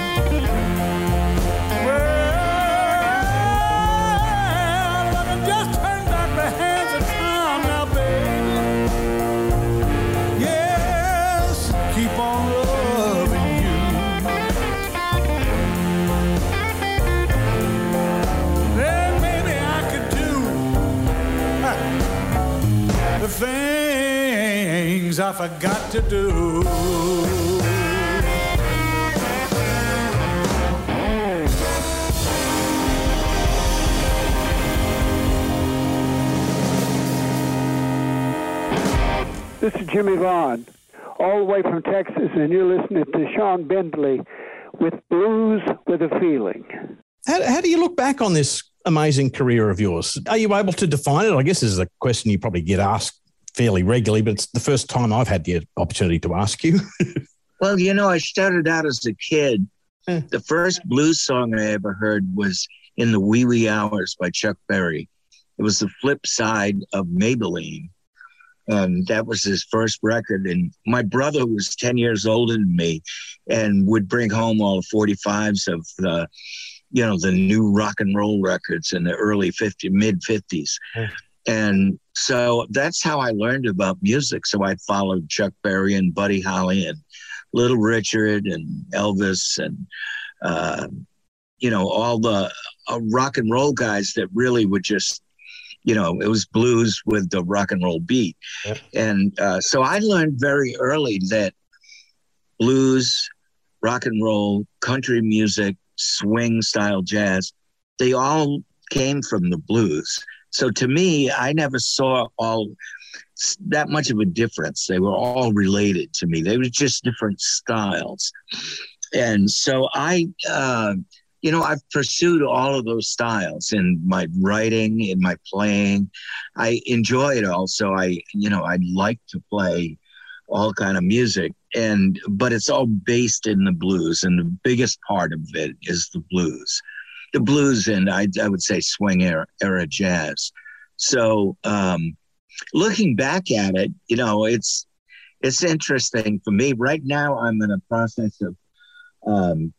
Well, I can just turn back the hands of time now, baby. Yes, keep on loving you. Then maybe I could do the things I forgot to do. This is Jimmy Vaughn, all the way from Texas, and you're listening to Sean Bentley with Blues with a Feeling. How, how do you look back on this amazing career of yours? Are you able to define it? I guess this is a question you probably get asked fairly regularly, but it's the first time I've had the opportunity to ask you. Well, you know, I started out as a kid. Yeah. The first blues song I ever heard was In the Wee Wee Hours by Chuck Berry. It was the flip side of Maybelline. And that was his first record. And my brother was ten years older than me and would bring home all the forty-fives of the, you know, the new rock and roll records in the early fifties, mid fifties. Yeah. And so that's how I learned about music. So I followed Chuck Berry and Buddy Holly and Little Richard and Elvis and, uh, you know, all the uh, rock and roll guys that really would just, you know, it was blues with the rock and roll beat. Yep. And uh, so I learned very early that blues, rock and roll, country music, swing style jazz, they all came from the blues. So to me, I never saw all that much of a difference. They were all related to me. They were just different styles. And so I, uh, you know, I've pursued all of those styles in my writing, in my playing. I enjoy it also. I, you know, I like to play all kind of music, and but it's all based in the blues, and the biggest part of it is the blues. The blues and I, I would say swing era, era jazz. So um, looking back at it, you know, it's it's interesting for me. Right now, I'm in a process of um,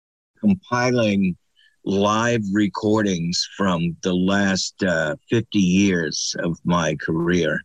compiling live recordings from the last uh, fifty years of my career.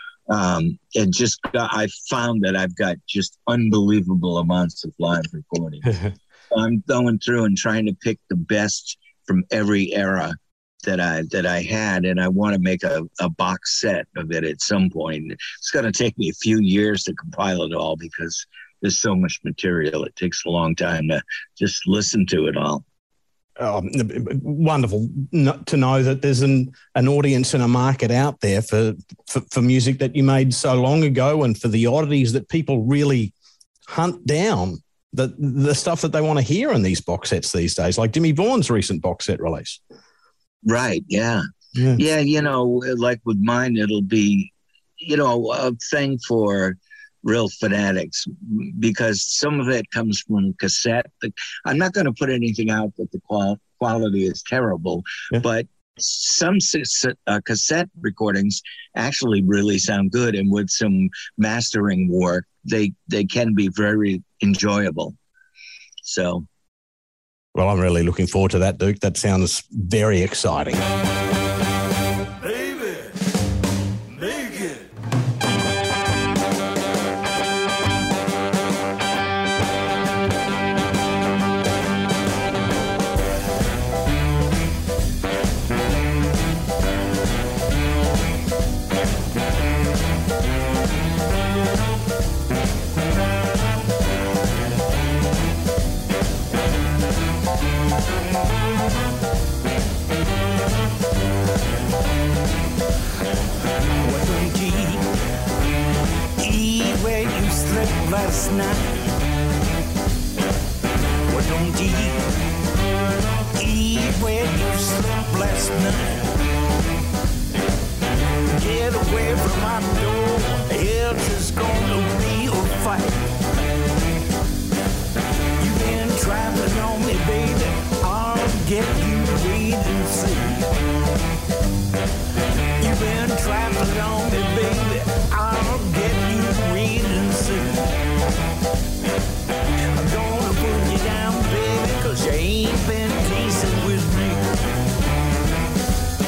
Um, and just got, I found that I've got just unbelievable amounts of live recordings. I'm going through and trying to pick the best from every era that I that I had, and I want to make a, a box set of it at some point. It's going to take me a few years to compile it all because there's so much material. It takes a long time to just listen to it all. Oh, wonderful to know that there's an, an audience and a market out there for, for, for music that you made so long ago, and for the oddities that people really hunt down, the the stuff that they want to hear in these box sets these days, like Jimmy Vaughan's recent box set release. Right, yeah. Yeah, yeah you know, like with mine, it'll be, you know, a thing for real fanatics, because some of it comes from cassette. I'm not going to put anything out that the qual- quality is terrible, yeah. but some uh, cassette recordings actually really sound good, and with some mastering work, they they can be very enjoyable. So, well, I'm really looking forward to that, Duke. That sounds very exciting. Last night, what don't you eat where you slept last night? Get away from my door, else it's gonna be a fight. You've been traveling on me, baby, I'll get you wait and see. You've been traveling on me, baby, I'll get you wait and see. I'm gonna put you down, baby, cause you ain't been decent with me.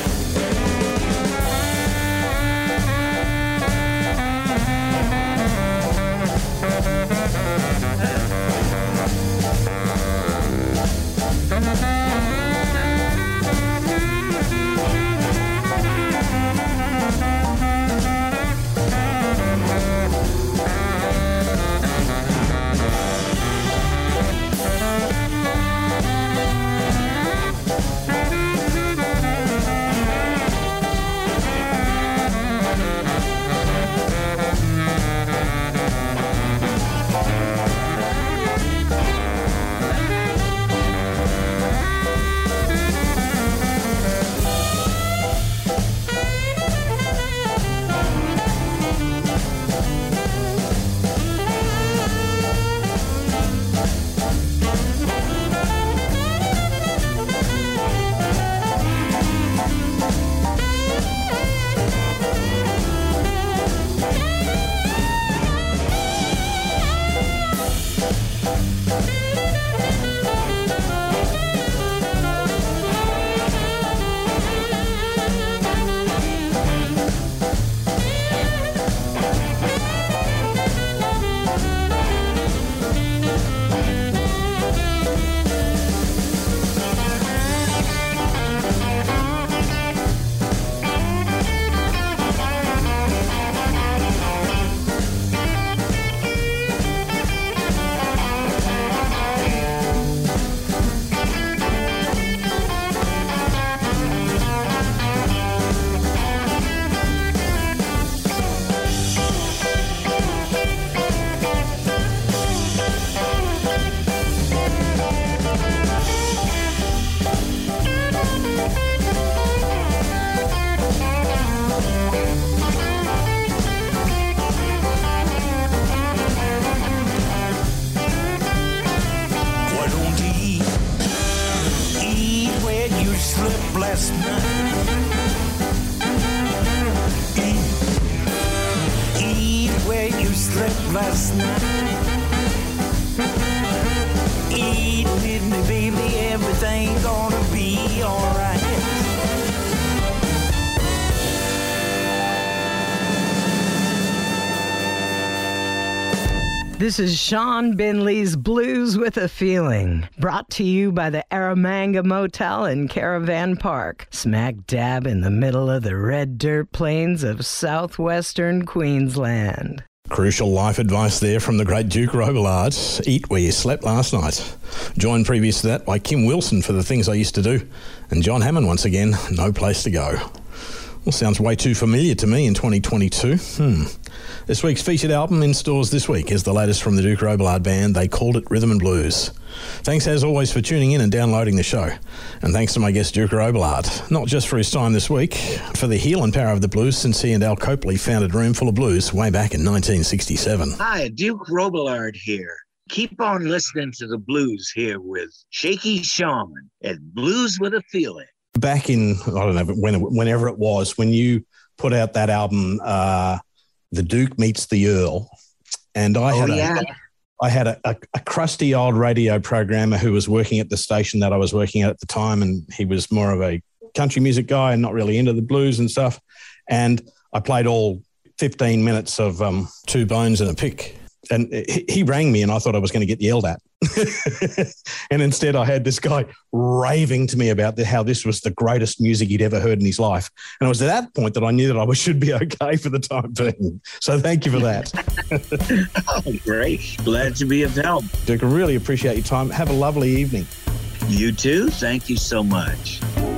This is Sean Binley's Blues with a Feeling, brought to you by the Aramanga Motel in Caravan Park, smack dab in the middle of the red dirt plains of southwestern Queensland. Crucial life advice there from the great Duke Robillard. Eat where you slept last night. Joined previous to that by Kim Wilson for The Things I Used to Do. And John Hammond once again, No Place to Go. Well, sounds way too familiar to me in twenty twenty-two. Hmm. This week's featured album in stores this week is the latest from the Duke Robillard Band. They called it Rhythm and Blues. Thanks as always for tuning in and downloading the show. And thanks to my guest Duke Robillard, not just for his time this week, for the healing power of the blues since he and Al Copley founded Roomful of Blues way back in nineteen sixty-seven. Hi, Duke Robillard here. Keep on listening to the blues here with Shaky Sean at Blues with a Feeling. Back in, I don't know, when, whenever it was, when you put out that album, uh, The Duke Meets the Earl, and I had, oh, yeah. a, I had a, a, a crusty old radio programmer who was working at the station that I was working at at the time, and he was more of a country music guy and not really into the blues and stuff. And I played all fifteen minutes of um, Two Bones and a Pick. And he, he rang me and I thought I was going to get yelled at. And instead I had this guy raving to me about the, how this was the greatest music he'd ever heard in his life. And it was at that point that I knew that I should be okay for the time being. So thank you for that. Oh, great. Glad to be of help. Duke, I really appreciate your time. Have a lovely evening. You too. Thank you so much.